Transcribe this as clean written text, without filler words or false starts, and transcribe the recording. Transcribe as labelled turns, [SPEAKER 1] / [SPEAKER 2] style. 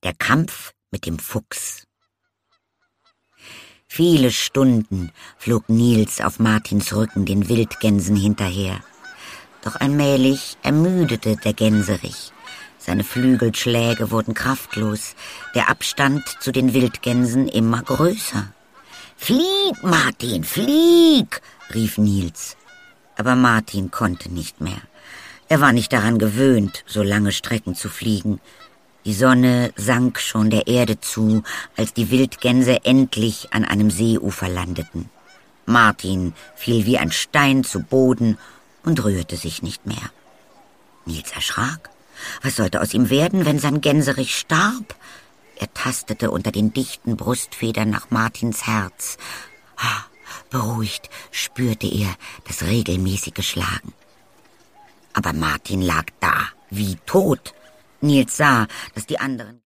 [SPEAKER 1] Der Kampf mit dem Fuchs. Viele Stunden flog Nils auf Martins Rücken den Wildgänsen hinterher. Doch allmählich ermüdete der Gänserich. Seine Flügelschläge wurden kraftlos, der Abstand zu den Wildgänsen immer größer. »Flieg, Martin, flieg!« rief Nils. Aber Martin konnte nicht mehr. Er war nicht daran gewöhnt, so lange Strecken zu fliegen. Die Sonne sank schon der Erde zu, als die Wildgänse endlich an einem Seeufer landeten. Martin fiel wie ein Stein zu Boden und rührte sich nicht mehr. Nils erschrak. Was sollte aus ihm werden, wenn sein Gänserich starb? Er tastete unter den dichten Brustfedern nach Martins Herz. Beruhigt spürte er das regelmäßige Schlagen. Aber Martin lag da, wie tot. Nils sah, dass die anderen